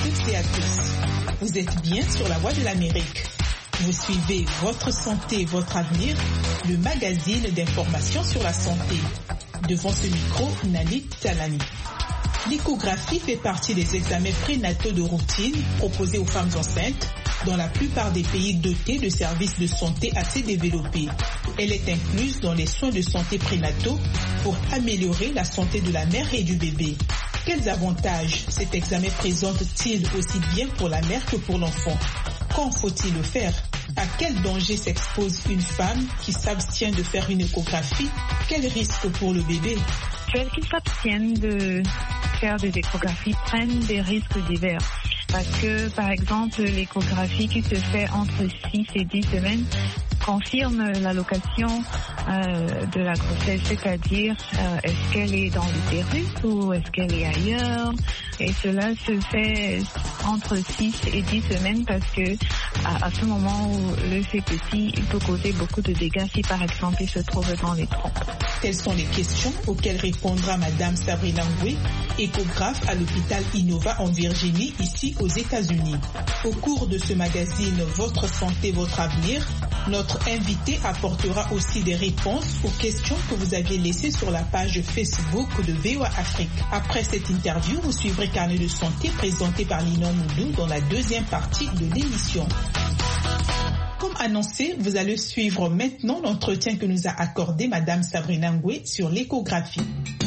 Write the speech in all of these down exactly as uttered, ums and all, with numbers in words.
toutes et à tous. Vous êtes bien sur la voie de l'Amérique. Vous suivez Votre santé, votre avenir, le magazine d'information sur la santé. Devant ce micro, Nali Talani. L'échographie fait partie des examens prénataux de routine proposés aux femmes enceintes dans la plupart des pays dotés de services de santé assez développés. Elle est incluse dans les soins de santé prénataux pour améliorer la santé de la mère et du bébé. Quels avantages cet examen présente-t-il aussi bien pour la mère que pour l'enfant? Quand faut-il le faire? À quel danger s'expose une femme qui s'abstient de faire une échographie? Quel risque pour le bébé? Celles qui s'abstiennent de faire des échographies prennent des risques divers. Parce que, par exemple, l'échographie qui se fait entre six et dix semaines confirme la location euh, de la grossesse, c'est-à-dire euh, est-ce qu'elle est dans l'utérus ou est-ce qu'elle est ailleurs. Et cela se fait entre six et dix semaines parce que à, à ce moment où le fait petit, il peut causer beaucoup de dégâts si par exemple il se trouve dans les trompes. Quelles sont les questions auxquelles répondra Madame Sabrina Ngwe, échographe à l'hôpital Innova en Virginie, ici aux États-Unis. Au cours de ce magazine Votre santé, votre avenir, notre invité apportera aussi des réponses aux questions que vous aviez laissées sur la page Facebook de V O A Afrique. Après cette interview, vous suivrez Carnet de santé présenté par Linon Moudou dans la deuxième partie de l'émission. Comme annoncé, vous allez suivre maintenant l'entretien que nous a accordé Madame Sabrina Ngwe sur l'échographie.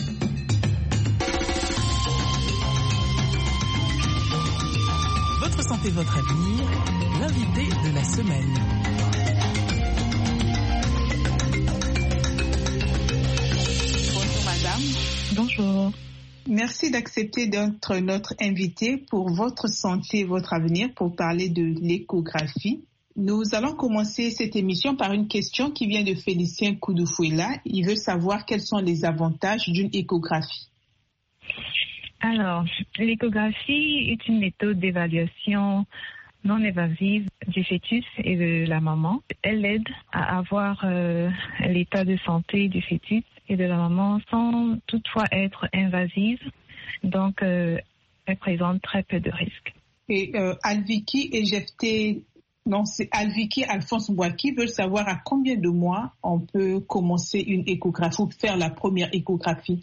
Votre santé, votre avenir, l'invité de la semaine. Bonjour Madame. Bonjour. Merci d'accepter d'être notre invité pour Votre santé, votre avenir, pour parler de l'échographie. Nous allons commencer cette émission par une question qui vient de Félicien Koudoufuela. Il veut savoir quels sont les avantages d'une échographie. Alors, l'échographie est une méthode d'évaluation non invasive du fœtus et de la maman. Elle aide à avoir euh, l'état de santé du fœtus et de la maman sans toutefois être invasive. Donc, euh, elle présente très peu de risques. Et euh, Alviki et Jefté, non, c'est Alviki Alphonse Mbouaki veulent savoir à combien de mois on peut commencer une échographie ou faire la première échographie.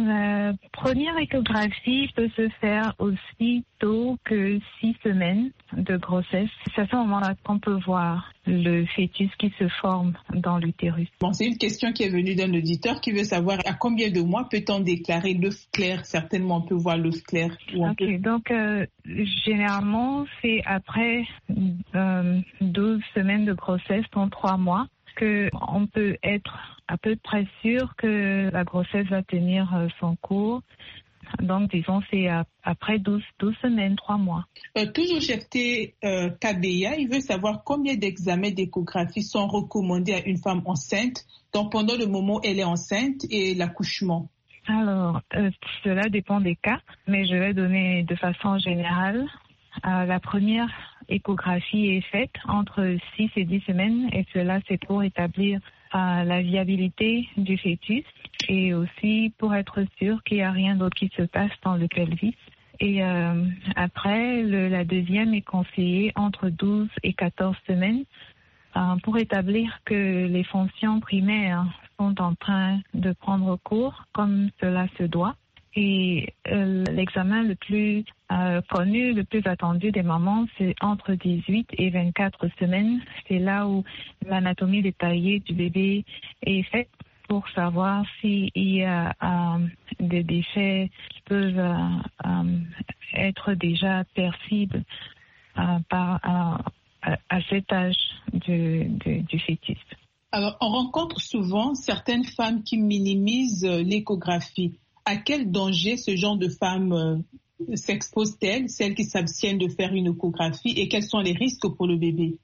La première échographie peut se faire aussi tôt que six semaines de grossesse. C'est à ce moment-là qu'on peut voir le fœtus qui se forme dans l'utérus. Bon, c'est une question qui est venue d'un auditeur qui veut savoir à combien de mois peut-on déclarer l'œuf clair. Certainement, on peut voir l'œuf clair. Ok, peut... donc euh, généralement, c'est après euh, douze semaines de grossesse, dans trois mois, qu'on peut être à peu près sûr que la grossesse va tenir son cours. Donc, disons, c'est après douze, douze semaines, trois mois. Euh, toujours Jefté euh, Kabeya, il veut savoir combien d'examens d'échographie sont recommandés à une femme enceinte, donc pendant le moment où elle est enceinte et l'accouchement. Alors, euh, cela dépend des cas, mais je vais donner de façon générale. Euh, la première échographie est faite entre six et dix semaines et cela c'est pour établir euh, la viabilité du fœtus et aussi pour être sûr qu'il n'y a rien d'autre qui se passe dans le pelvis. Et euh, après, le, la deuxième est conseillée entre douze et quatorze semaines euh, pour établir que les fonctions primaires sont en train de prendre cours comme cela se doit. Et euh, l'examen le plus euh, connu, le plus attendu des mamans, c'est entre dix-huit et vingt-quatre semaines. C'est là où l'anatomie détaillée du bébé est faite pour savoir s'il y a euh, des déchets qui peuvent euh, euh, être déjà percibles euh, par, euh, à cet âge du, du, du fœtus. Alors, on rencontre souvent certaines femmes qui minimisent l'échographie. À quel danger ce genre de femmes euh, s'exposent-elles, celles qui s'abstiennent de faire une échographie, et quels sont les risques pour le bébé?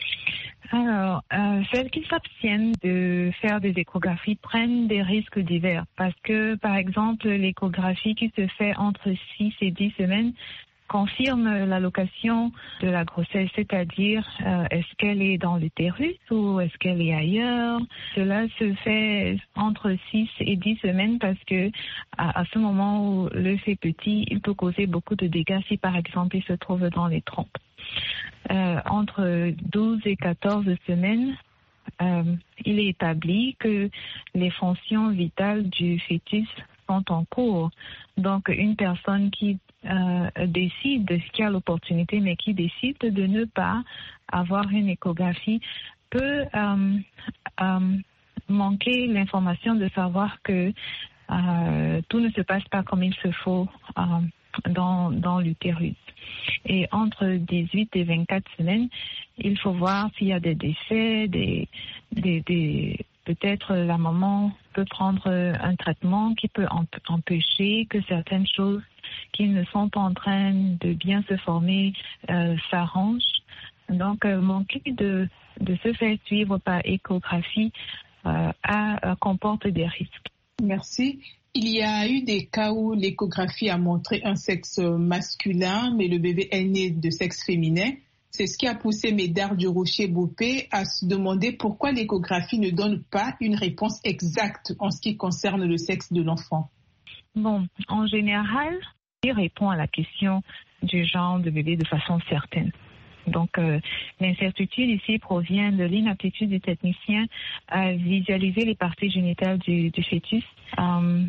Alors, euh, celles qui s'abstiennent de faire des échographies prennent des risques divers parce que, par exemple, l'échographie qui se fait entre six et dix semaines confirme la location de la grossesse, c'est-à-dire euh, est-ce qu'elle est dans l'utérus ou est-ce qu'elle est ailleurs. Cela se fait entre six et dix semaines parce que à, à ce moment où l'œuf est petit, il peut causer beaucoup de dégâts si par exemple il se trouve dans les trompes. Euh, entre douze et quatorze semaines, euh, il est établi que les fonctions vitales du fœtus sont en cours. Donc, une personne qui euh, décide, qui a l'opportunité, mais qui décide de ne pas avoir une échographie, peut euh, euh, manquer l'information de savoir que euh, tout ne se passe pas comme il se faut euh, dans, dans l'utérus. Et entre dix-huit et vingt-quatre semaines, il faut voir s'il y a des décès, des, des, des, peut-être la maman peut prendre un traitement qui peut empêcher que certaines choses qui ne sont pas en train de bien se former euh, s'arrangent. Donc, euh, manquer de, de se faire suivre par échographie euh, a, comporte des risques. Merci. Il y a eu des cas où l'échographie a montré un sexe masculin, mais le bébé est né de sexe féminin. C'est ce qui a poussé Médard Durocher-Bopé à se demander pourquoi l'échographie ne donne pas une réponse exacte en ce qui concerne le sexe de l'enfant. Bon, en général, il répond à la question du genre de bébé de façon certaine. Donc, euh, l'incertitude ici provient de l'inaptitude du technicien à visualiser les parties génitales du, du fœtus. Euh,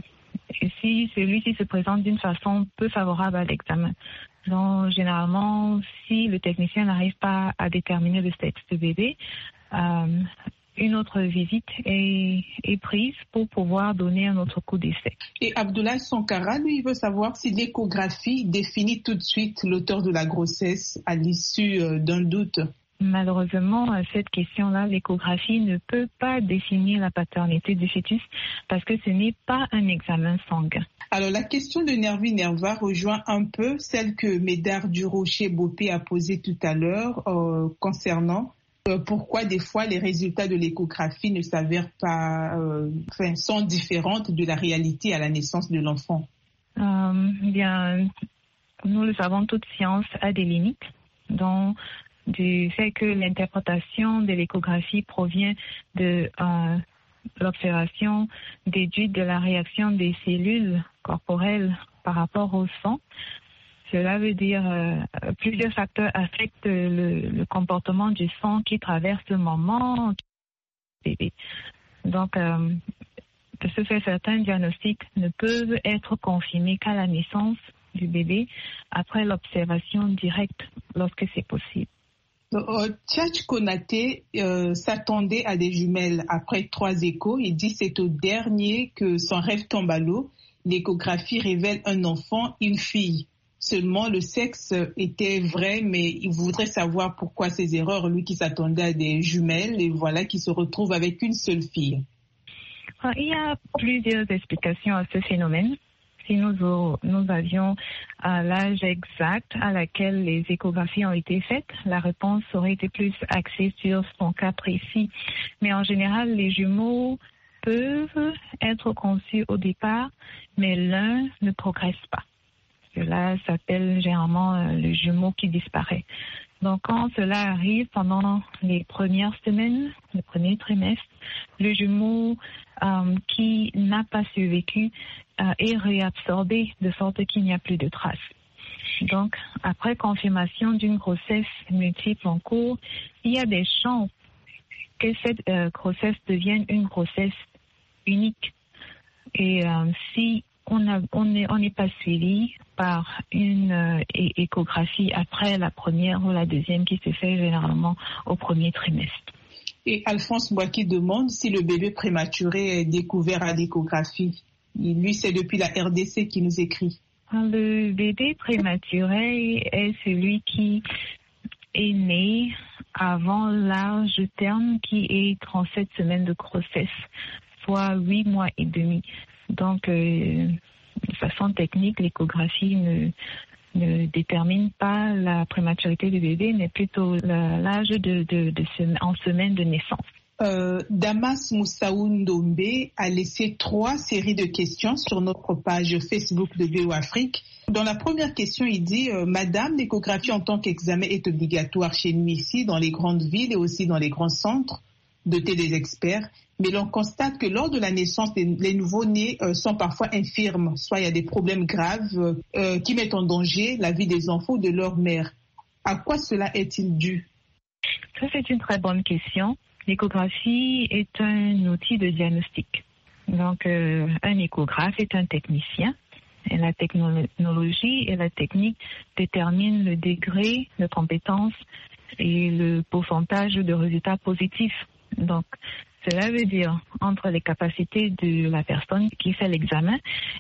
si celui-ci se présente d'une façon peu favorable à l'examen. Donc, généralement, si le technicien n'arrive pas à déterminer le sexe du bébé, euh, une autre visite est, est prise pour pouvoir donner un autre coup d'essai. Et Abdoulaye Sankara, lui, il veut savoir si l'échographie définit tout de suite l'auteur de la grossesse à l'issue d'un doute. Malheureusement, à cette question-là, l'échographie ne peut pas définir la paternité du fœtus parce que ce n'est pas un examen sanguin. Alors, la question de Nervi Nerva rejoint un peu celle que Médard Durocher-Bopé a posée tout à l'heure euh, concernant euh, pourquoi des fois les résultats de l'échographie ne s'avèrent pas, euh, enfin, sont différentes de la réalité à la naissance de l'enfant. Euh, bien, nous le savons, toute science a des limites, dont du fait que l'interprétation de l'échographie provient de euh, l'observation déduite de la réaction des cellules corporelles par rapport au sang. Cela veut dire euh, plusieurs facteurs affectent le, le comportement du sang qui traverse le moment du bébé. Donc, euh, de ce fait, certains diagnostics ne peuvent être confirmés qu'à la naissance du bébé après l'observation directe lorsque c'est possible. Euh, Tchatch Konaté euh, s'attendait à des jumelles après trois échos. Il dit c'est au dernier que son rêve tombe à l'eau. L'échographie révèle un enfant, une fille. Seulement le sexe était vrai, mais il voudrait savoir pourquoi ces erreurs, lui qui s'attendait à des jumelles, et voilà qu'il se retrouve avec une seule fille. Il y a plusieurs explications à ce phénomène. Si nous, nous avions à l'âge exact à laquelle les échographies ont été faites, la réponse aurait été plus axée sur son cas précis. Mais en général, les jumeaux peuvent être conçus au départ, mais l'un ne progresse pas. Cela s'appelle généralement le jumeau qui disparaît. Donc, quand cela arrive pendant les premières semaines, le premier trimestre, le jumeau euh, qui n'a pas survécu euh, est réabsorbé de sorte qu'il n'y a plus de traces. Donc, après confirmation d'une grossesse multiple en cours, il y a des chances que cette euh, grossesse devienne une grossesse unique. Et euh, si on a, on n'est on n'est pas suivi par une euh, échographie après la première ou la deuxième qui se fait généralement au premier trimestre. Et Alphonse Mbouaki demande si le bébé prématuré est découvert à l'échographie. Lui, c'est depuis la R D C qui nous écrit. Le bébé prématuré est celui qui est né avant l'âge terme qui est trente-sept semaines de grossesse, soit huit mois et demi. Donc, euh, de façon technique, l'échographie ne, ne détermine pas la prématurité du bébé, mais plutôt l'âge de, de, de sem- en semaine de naissance. Euh, Damas Moussaou Ndombe a laissé trois séries de questions sur notre page Facebook de V O Afrique. Dans la première question, il dit euh, « Madame, l'échographie en tant qu'examen est obligatoire chez nous ici, dans les grandes villes et aussi dans les grands centres dotés des experts. Mais l'on constate que lors de la naissance, les, les nouveau-nés euh, sont parfois infirmes. Soit il y a des problèmes graves euh, euh, qui mettent en danger la vie des enfants ou de leur mère. À quoi cela est-il dû ?» Ça, c'est une très bonne question. L'échographie est un outil de diagnostic. Donc, euh, un échographe est un technicien. Et la technologie et la technique déterminent le degré de compétence et le pourcentage de résultats positifs. Donc, cela veut dire entre les capacités de la personne qui fait l'examen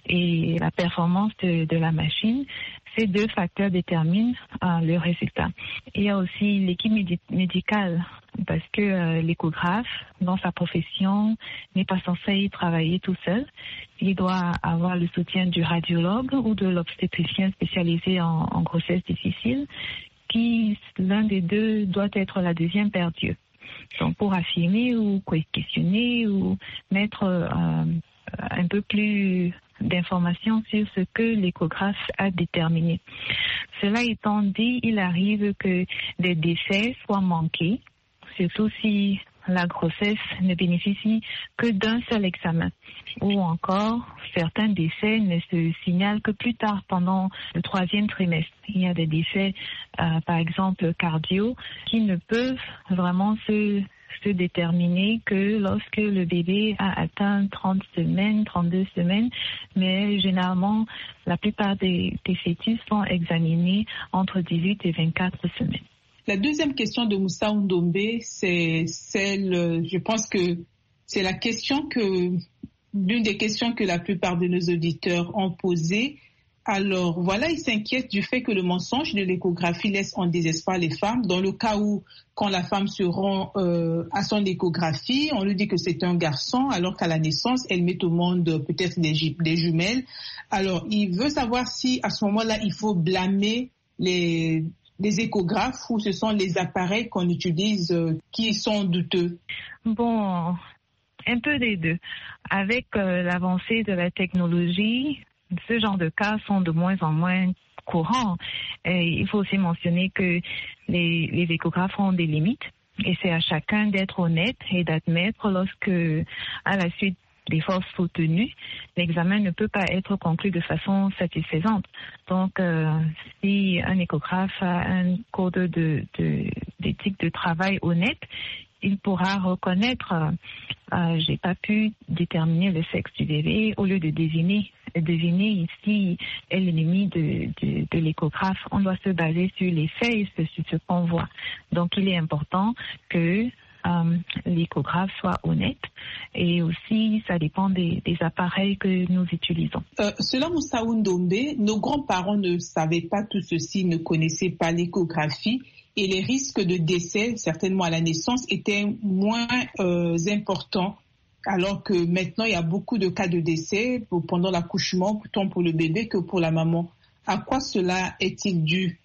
et la performance de, de la machine, ces deux facteurs déterminent euh, le résultat. Il y a aussi l'équipe médi- médicale parce que euh, l'échographe, dans sa profession, n'est pas censé travailler tout seul. Il doit avoir le soutien du radiologue ou de l'obstétricien spécialisé en, en grossesse difficile, qui, l'un des deux, doit être la deuxième paire d'yeux. Donc, pour affirmer ou questionner ou mettre euh, un peu plus d'informations sur ce que l'échographe a déterminé. Cela étant dit, il arrive que des décès soient manqués, surtout si la grossesse ne bénéficie que d'un seul examen. Ou encore, certains décès ne se signalent que plus tard, pendant le troisième trimestre. Il y a des décès, euh, par exemple, cardio, qui ne peuvent vraiment se, se déterminer que lorsque le bébé a atteint trente semaines, trente-deux semaines, mais généralement, la plupart des, des fœtus sont examinés entre dix-huit et vingt-quatre semaines. La deuxième question de Moussa Ndombe, c'est celle, je pense que c'est la question que, l'une des questions que la plupart de nos auditeurs ont posées. Alors voilà, il s'inquiète du fait que le mensonge de l'échographie laisse en désespoir les femmes. Dans le cas où, quand la femme se rend euh, à son échographie, on lui dit que c'est un garçon, alors qu'à la naissance, elle met au monde peut-être des, des jumelles. Alors, il veut savoir si, à ce moment-là, il faut blâmer les... les échographes ou ce sont les appareils qu'on utilise euh, qui sont douteux? Bon, un peu des deux. Avec euh, l'avancée de la technologie, ce genre de cas sont de moins en moins courants. Et il faut aussi mentionner que les, les échographes ont des limites et c'est à chacun d'être honnête et d'admettre lorsque, à la suite des forces soutenues, l'examen ne peut pas être conclu de façon satisfaisante. Donc, euh, si un échographe a un code de, de, d'éthique de travail honnête, il pourra reconnaître euh, j'ai pas pu déterminer le sexe du bébé au lieu de deviner. Deviner ici est l'ennemi de, de, de l'échographe. On doit se baser sur les faits et sur ce qu'on voit. Donc, il est important que Euh, l'échographe soit honnête et aussi ça dépend des, des appareils que nous utilisons. Euh, selon Moussa Ndombe, nos grands-parents ne savaient pas tout ceci, ne connaissaient pas l'échographie et les risques de décès, certainement à la naissance, étaient moins euh, importants. Alors que maintenant, il y a beaucoup de cas de décès pour, pendant l'accouchement, tant pour le bébé que pour la maman. À quoi cela est-il dû?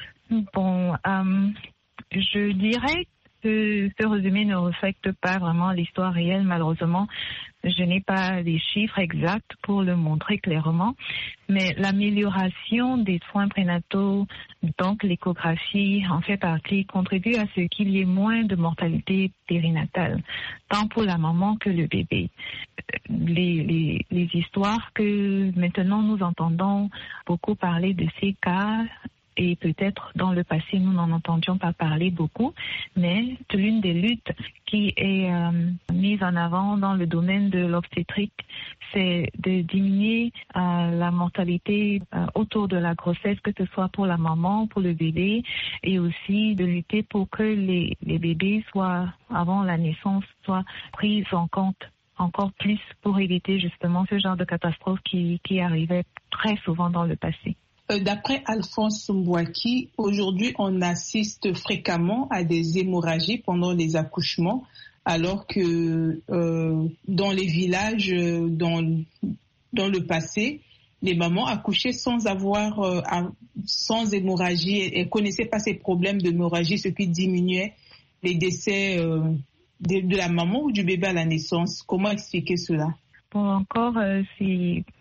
Bon, euh, je dirais que ce résumé ne reflète pas vraiment l'histoire réelle, malheureusement. Je n'ai pas les chiffres exacts pour le montrer clairement, mais l'amélioration des soins prénataux, donc l'échographie, en fait partie, contribue à ce qu'il y ait moins de mortalité périnatale, tant pour la maman que le bébé. Les, les, les histoires que maintenant nous entendons beaucoup parler de ces cas, et peut-être dans le passé, nous n'en entendions pas parler beaucoup, mais l'une des luttes qui est euh, mise en avant dans le domaine de l'obstétrique, c'est de diminuer euh, la mortalité euh, autour de la grossesse, que ce soit pour la maman, pour le bébé, et aussi de lutter pour que les, les bébés soient, avant la naissance, soient pris en compte encore plus pour éviter justement ce genre de catastrophe qui, qui arrivait très souvent dans le passé. D'après Alphonse Mbouaki, aujourd'hui, on assiste fréquemment à des hémorragies pendant les accouchements, alors que euh, dans les villages, dans, dans le passé, les mamans accouchaient sans avoir, euh, sans hémorragie, elles ne connaissaient pas ces problèmes d'hémorragie, ce qui diminuait les décès euh, de, de la maman ou du bébé à la naissance. Comment expliquer cela? Bon, encore, euh, c'est...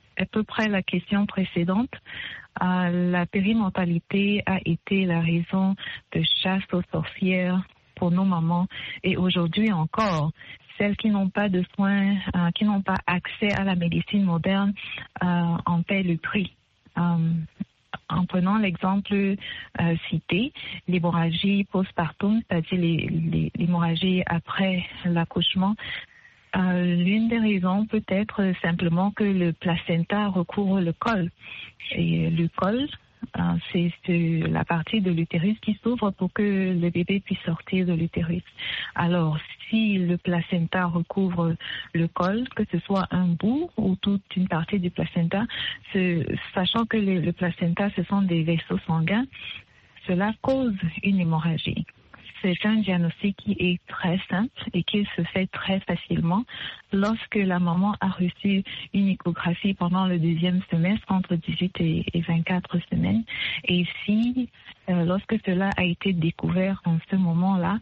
à peu près la question précédente. Euh, la périmortalité a été la raison de chasse aux sorcières pour nos mamans et aujourd'hui encore, celles qui n'ont pas de soins, euh, qui n'ont pas accès à la médecine moderne euh, en paient le prix. Euh, en prenant l'exemple euh, cité, l'hémorragie postpartum, c'est-à-dire les, les, l'hémorragie après l'accouchement, Euh, l'une des raisons peut être simplement que le placenta recouvre le col. Et le col, euh, c'est, c'est la partie de l'utérus qui s'ouvre pour que le bébé puisse sortir de l'utérus. Alors, si le placenta recouvre le col, que ce soit un bout ou toute une partie du placenta, ce, sachant que le, le placenta, ce sont des vaisseaux sanguins, cela cause une hémorragie. C'est un diagnostic qui est très simple et qui se fait très facilement lorsque la maman a reçu une échographie pendant le deuxième semestre, entre dix-huit et vingt-quatre semaines. Et si, euh, lorsque cela a été découvert en ce moment-là,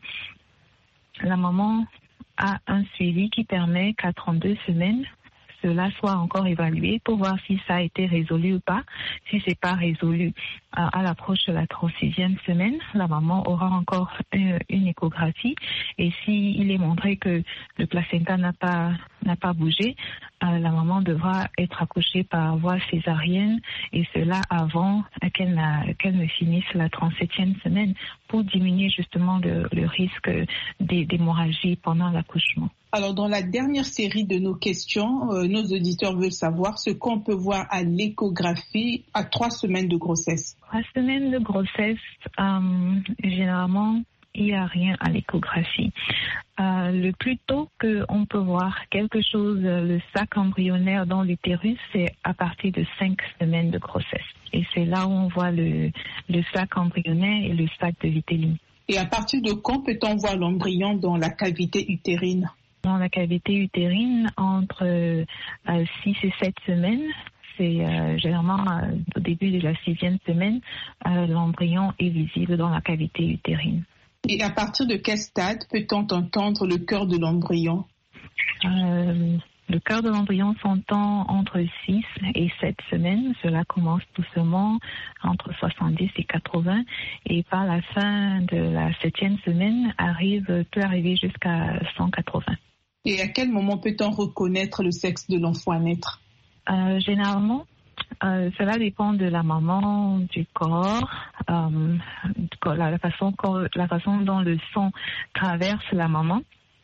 la maman a un suivi qui permet qu'à trente-deux semaines, cela soit encore évalué pour voir si ça a été résolu ou pas. Si c'est pas résolu à, à l'approche de la trente-sixième semaine, la maman aura encore une, une échographie et s'il est montré que le placenta n'a pas n'a pas bougé, euh, la maman devra être accouchée par voie césarienne et cela avant qu'elle, n'a, qu'elle ne finisse la trente-septième semaine pour diminuer justement le, le risque d'hémorragie pendant l'accouchement. Alors, dans la dernière série de nos questions, euh, nos auditeurs veulent savoir ce qu'on peut voir à l'échographie à trois semaines de grossesse. Trois semaines de grossesse, euh, généralement, il n'y a rien à l'échographie. Euh, le plus tôt qu'on peut voir quelque chose, le sac embryonnaire dans l'utérus, c'est à partir de cinq semaines de grossesse. Et c'est là où on voit le, le sac embryonnaire et le sac de vitellin. Et à partir de quand peut-on voir l'embryon dans la cavité utérine? Dans la cavité utérine, entre euh, six et sept semaines, c'est euh, généralement euh, au début de la sixième semaine, euh, l'embryon est visible dans la cavité utérine. Et à partir de quel stade peut-on entendre le cœur de l'embryon? euh, Le cœur de l'embryon s'entend entre six et sept semaines. Cela commence doucement entre soixante-dix et quatre-vingts. Et par la fin de la septième semaine, arrive, peut arriver jusqu'à cent quatre-vingts. Et à quel moment peut-on reconnaître le sexe de l'enfant à naître? euh, Généralement, euh, cela dépend de la maman, du corps, euh, la, la, façon, la façon dont le sang traverse la maman.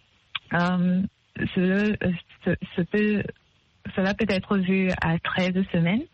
Euh, ce, ce, ce peut, cela peut être vu à treize semaines,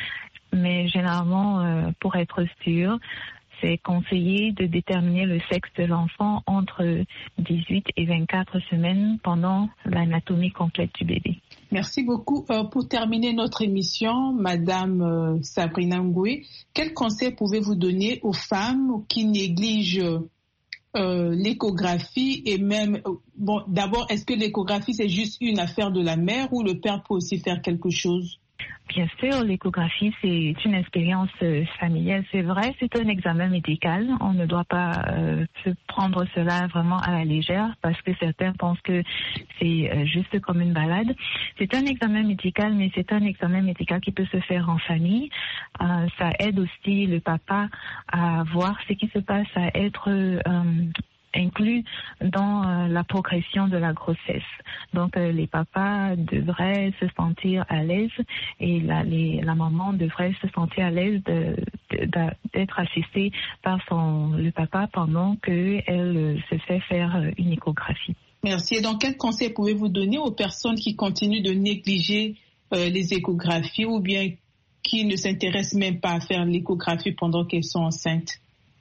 mais généralement, euh, pour être sûr, c'est conseillé de déterminer le sexe de l'enfant entre dix-huit et vingt-quatre semaines pendant l'anatomie complète du bébé. Merci beaucoup. Euh, pour terminer notre émission, Madame euh, Sabrina Ngoué, quel conseil pouvez-vous donner aux femmes qui négligent euh, l'échographie et même, euh, bon, d'abord, est-ce que l'échographie c'est juste une affaire de la mère ou le père peut aussi faire quelque chose? Bien sûr, l'échographie, c'est une expérience euh, familiale. C'est vrai, c'est un examen médical. On ne doit pas euh, se prendre cela vraiment à la légère parce que certains pensent que c'est euh, juste comme une balade. C'est un examen médical, mais c'est un examen médical qui peut se faire en famille. Euh, ça aide aussi le papa à voir ce qui se passe, à être euh, inclus dans euh, la progression de la grossesse. Donc euh, les papas devraient se sentir à l'aise et la, les, la maman devrait se sentir à l'aise de, de, d'être assistée par son, le papa pendant qu'elle euh, se fait faire une échographie. Merci. Et donc, quel conseil pouvez-vous donner aux personnes qui continuent de négliger euh, les échographies ou bien qui ne s'intéressent même pas à faire l'échographie pendant qu'elles sont enceintes?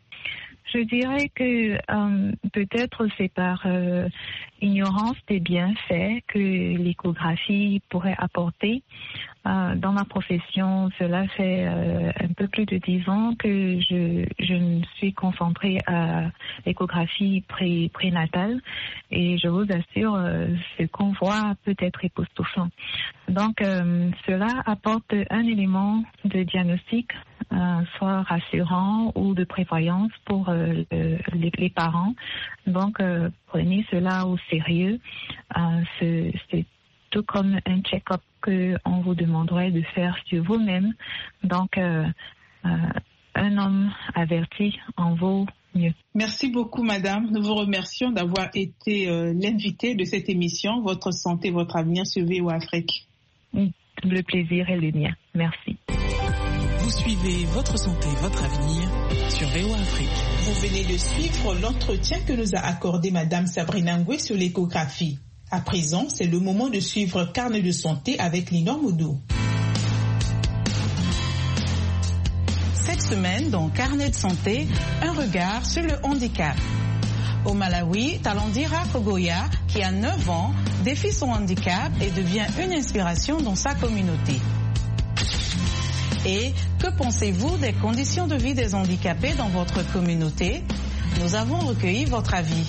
Je dirais que euh, peut-être c'est par euh, ignorance des bienfaits que l'échographie pourrait apporter. Euh, dans ma profession, cela fait euh, un peu plus de dix ans que je, je me suis concentrée à l'échographie pré, prénatale et je vous assure, euh, ce qu'on voit peut être époustouflant. Donc, euh, cela apporte un élément de diagnostic, euh, soit rassurant ou de prévoyance pour euh, le, les, les parents. Donc, euh, prenez cela au sérieux. Euh, c'est, c'est tout comme un check-up qu'on vous demanderait de faire sur vous-même. Donc, euh, euh, un homme averti en vaut mieux. Merci beaucoup, madame. Nous vous remercions d'avoir été euh, l'invité de cette émission, Votre santé, votre avenir sur V O A Afrique. Le plaisir est le mien. Merci. Vous suivez Votre santé, votre avenir sur V O A Afrique. Vous venez de suivre l'entretien que nous a accordé madame Sabrina Ngwe sur l'échographie. À présent, c'est le moment de suivre Carnet de santé avec Linor Moudou. Cette semaine, dans Carnet de santé, un regard sur le handicap. Au Malawi, Talandira Kogoya, qui a neuf ans, défie son handicap et devient une inspiration dans sa communauté. Et que pensez-vous des conditions de vie des handicapés dans votre communauté? Nous avons recueilli votre avis.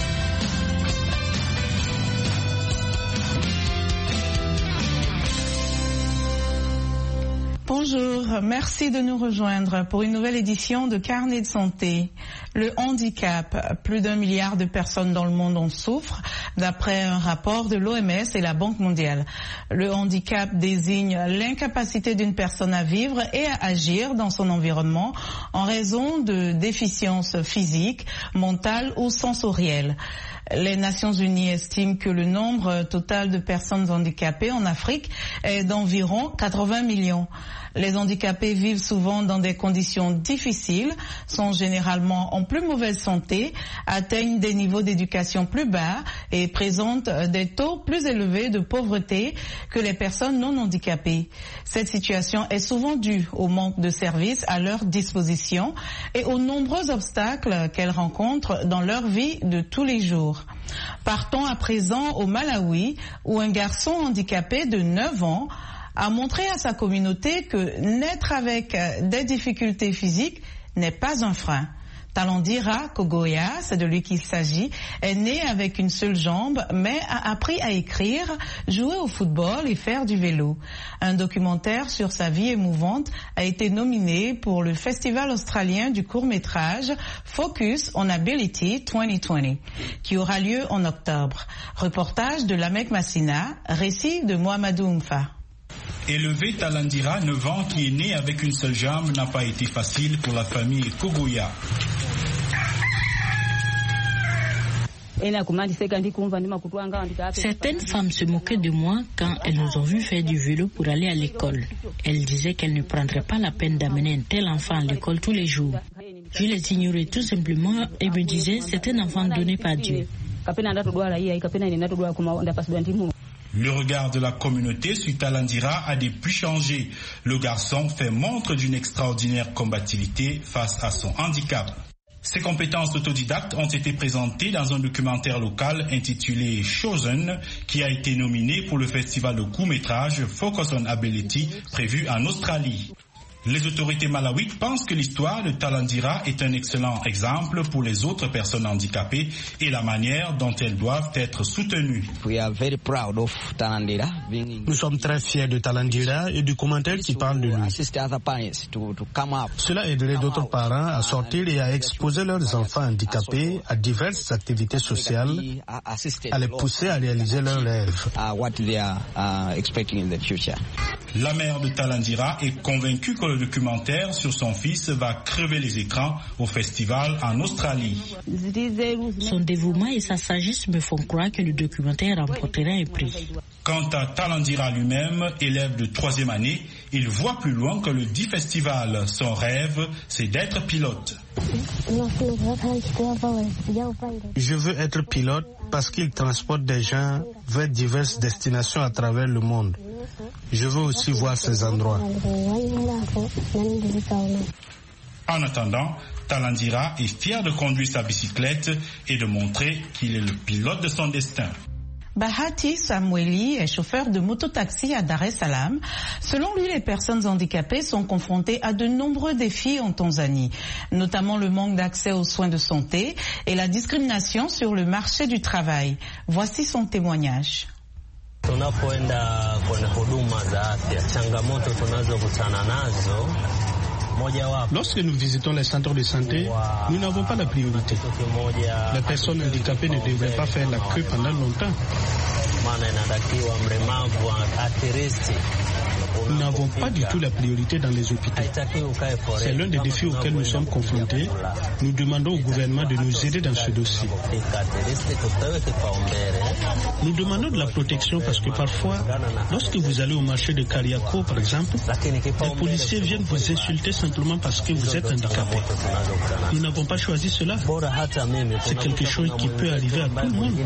Bonjour, merci de nous rejoindre pour une nouvelle édition de Carnet de santé. Le handicap, plus d'un milliard de personnes dans le monde en souffrent, d'après un rapport de l'O M S et la Banque mondiale. Le handicap désigne l'incapacité d'une personne à vivre et à agir dans son environnement en raison de déficiences physiques, mentales ou sensorielles. Les Nations Unies estiment que le nombre total de personnes handicapées en Afrique est d'environ quatre-vingts millions. Les handicapés vivent souvent dans des conditions difficiles, sont généralement en plus mauvaise santé, atteignent des niveaux d'éducation plus bas et présentent des taux plus élevés de pauvreté que les personnes non handicapées. Cette situation est souvent due au manque de services à leur disposition et aux nombreux obstacles qu'elles rencontrent dans leur vie de tous les jours. Partons à présent au Malawi, où un garçon handicapé de neuf ans a montré à sa communauté que naître avec des difficultés physiques n'est pas un frein. Talandira Kogoya, c'est de lui qu'il s'agit, est né avec une seule jambe, mais a appris à écrire, jouer au football et faire du vélo. Un documentaire sur sa vie émouvante a été nominé pour le Festival australien du court-métrage Focus on Ability vingt vingt, qui aura lieu en octobre. Reportage de Lamek Massina, récit de Mohamedou Mfa. Élever Talandira, neuf ans, qui est né avec une seule jambe, n'a pas été facile pour la famille Kogoya. Certaines femmes se moquaient de moi quand elles nous ont vu faire du vélo pour aller à l'école. Elles disaient qu'elles ne prendraient pas la peine d'amener un tel enfant à l'école tous les jours. Je les ignorais tout simplement et me disais c'est un enfant donné par Dieu. Le regard de la communauté sur Talandira a depuis changé. Le garçon fait montre d'une extraordinaire combativité face à son handicap. Ses compétences autodidactes ont été présentées dans un documentaire local intitulé Chosen, qui a été nominé pour le festival de court-métrage Focus on Ability prévu en Australie. Les autorités malawites pensent que l'histoire de Talandira est un excellent exemple pour les autres personnes handicapées et la manière dont elles doivent être soutenues. Nous sommes très fiers de Talandira et du commentaire qui parle de lui. Cela aiderait d'autres parents à sortir et à exposer leurs enfants handicapés à diverses activités sociales, à les pousser à réaliser leurs rêves. La mère de Talandira est convaincue que le documentaire sur son fils va crever les écrans au festival en Australie. Son dévouement et sa sagesse me font croire que le documentaire remportera un prix. Quant à Talandira lui-même, élève de troisième année, il voit plus loin que le dit festival. Son rêve, c'est d'être pilote. Je veux être pilote parce qu'il transporte des gens vers diverses destinations à travers le monde. Je veux aussi voir ces endroits. En attendant, Talandira est fier de conduire sa bicyclette et de montrer qu'il est le pilote de son destin. Bahati Samueli est chauffeur de mototaxi à Dar es Salaam. Selon lui, les personnes handicapées sont confrontées à de nombreux défis en Tanzanie, notamment le manque d'accès aux soins de santé et la discrimination sur le marché du travail. Voici son témoignage. Tunapoenda kwenye huduma za afya, changamoto tunazokutana nazo. Lorsque nous visitons les centres de santé, nous n'avons pas la priorité. Les personnes handicapées ne devraient pas faire la queue pendant longtemps. Nous n'avons pas du tout la priorité dans les hôpitaux. C'est l'un des défis auxquels nous sommes confrontés. Nous demandons au gouvernement de nous aider dans ce dossier. Nous demandons de la protection parce que parfois, lorsque vous allez au marché de Kariako, par exemple, les policiers viennent vous insulter simplement parce que vous êtes handicapé. Nous n'avons pas choisi cela. C'est quelque chose qui peut arriver à tout le monde.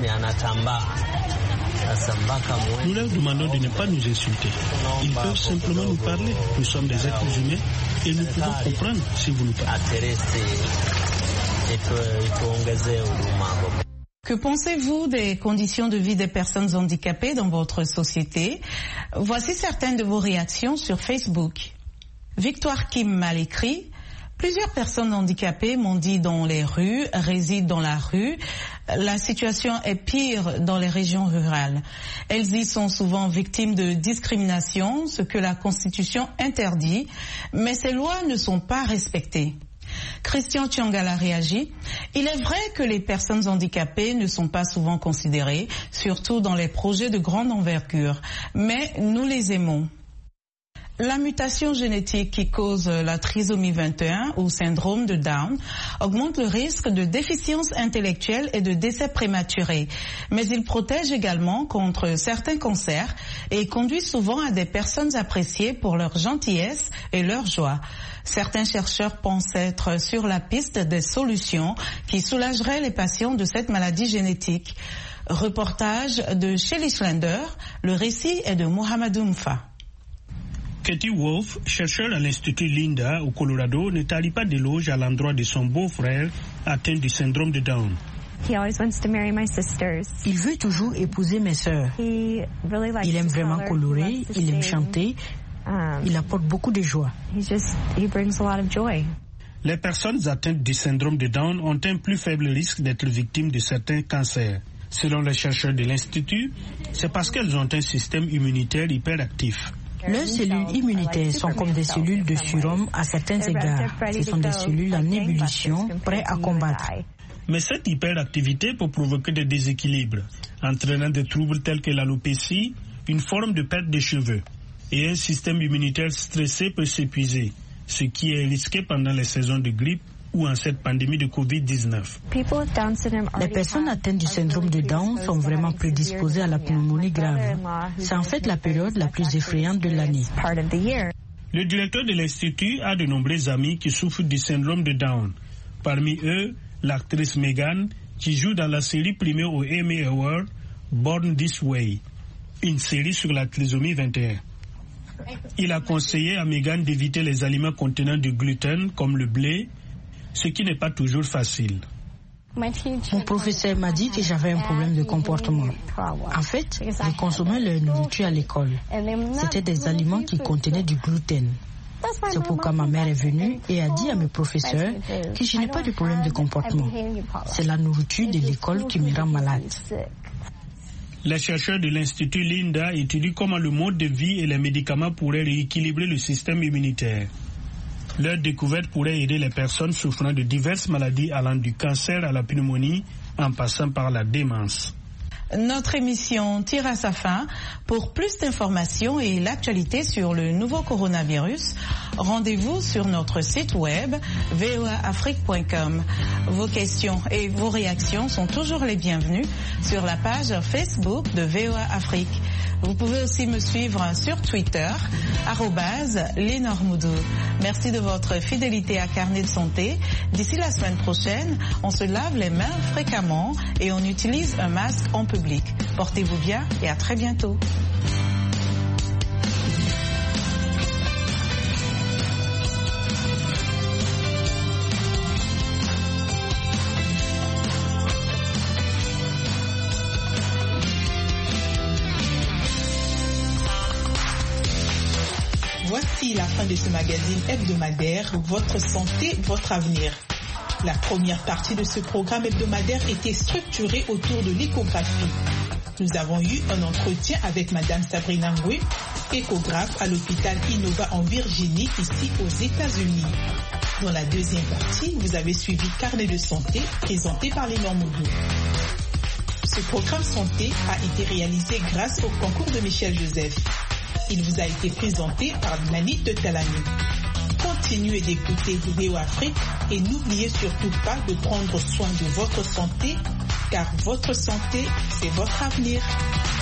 Nous leur demandons de ne pas nous insulter. Ils peuvent simplement nous parler. Nous sommes des êtres humains et nous pouvons comprendre si vous nous parlez. Que pensez-vous des conditions de vie des personnes handicapées dans votre société? Voici certaines de vos réactions sur Facebook. Victoire Kim m'a écrit: plusieurs personnes handicapées m'ont dit dans les rues, résident dans la rue. La situation est pire dans les régions rurales. Elles y sont souvent victimes de discrimination, ce que la Constitution interdit, mais ces lois ne sont pas respectées. Christian Tiangala réagit: il est vrai que les personnes handicapées ne sont pas souvent considérées, surtout dans les projets de grande envergure, mais nous les aimons. La mutation génétique qui cause la trisomie vingt et un ou syndrome de Down augmente le risque de déficience intellectuelle et de décès prématuré, mais il protège également contre certains cancers et conduit souvent à des personnes appréciées pour leur gentillesse et leur joie. Certains chercheurs pensent être sur la piste des solutions qui soulageraient les patients de cette maladie génétique. Reportage de Shelly Schlender, le récit est de Mohamedou Mfa. Katie Wolf, chercheur à l'Institut Linda au Colorado, ne tarit pas d'éloges à l'endroit de son beau-frère atteint du syndrome de Down. Il veut toujours épouser mes sœurs. Il aime vraiment colorer, il aime chanter, il apporte beaucoup de joie. Les personnes atteintes du syndrome de Down ont un plus faible risque d'être victimes de certains cancers. Selon les chercheurs de l'Institut, c'est parce qu'elles ont un système immunitaire hyperactif. Leurs cellules immunitaires sont comme des cellules de surhomme à certains égards. Ce sont des cellules en ébullition, prêtes à combattre. Mais cette hyperactivité peut provoquer des déséquilibres, entraînant des troubles tels que l'alopécie, une forme de perte de cheveux. Et un système immunitaire stressé peut s'épuiser, ce qui est risqué pendant les saisons de grippe ou en cette pandémie de covid dix-neuf. Les personnes atteintes du syndrome de Down sont vraiment prédisposées à la pneumonie grave. C'est en fait la période la plus effrayante de l'année. Le directeur de l'Institut a de nombreux amis qui souffrent du syndrome de Down. Parmi eux, l'actrice Megan, qui joue dans la série primée au Emmy Award, Born This Way, une série sur la trisomie vingt et un. Il a conseillé à Megan d'éviter les aliments contenant du gluten comme le blé, ce qui n'est pas toujours facile. Mon professeur m'a dit que j'avais un problème de comportement. En fait, je consommais leur nourriture à l'école. C'était des aliments qui contenaient du gluten. C'est pourquoi ma mère est venue et a dit à mes professeurs que je n'ai pas de problème de comportement. C'est la nourriture de l'école qui me rend malade. Les chercheurs de l'Institut Linda étudient comment le mode de vie et les médicaments pourraient rééquilibrer le système immunitaire. Leur découverte pourrait aider les personnes souffrant de diverses maladies allant du cancer à la pneumonie en passant par la démence. Notre émission tire à sa fin. Pour plus d'informations et l'actualité sur le nouveau coronavirus, rendez-vous sur notre site web v o a afrique point com. Vos questions et vos réactions sont toujours les bienvenues sur la page Facebook de V O A Afrique. Vous pouvez aussi me suivre sur Twitter, arobase Lénore Moudou. Merci de votre fidélité à Carnet de Santé. D'ici la semaine prochaine, on se lave les mains fréquemment et on utilise un masque en public. Portez-vous bien et à très bientôt. Voici la fin de ce magazine hebdomadaire, Votre santé, votre avenir. La première partie de ce programme hebdomadaire était structurée autour de l'échographie. Nous avons eu un entretien avec Madame Sabrina Ngwe, échographe à l'hôpital Innova en Virginie, ici aux États-Unis. Dans la deuxième partie, vous avez suivi Carnet de santé, présenté par Lénore Moudou. Ce Ce programme santé a été réalisé grâce au concours de Michel Joseph. Il vous a été présenté par Nanit Talani. Continuez d'écouter Vidéo Afrique et n'oubliez surtout pas de prendre soin de votre santé, car votre santé, c'est votre avenir.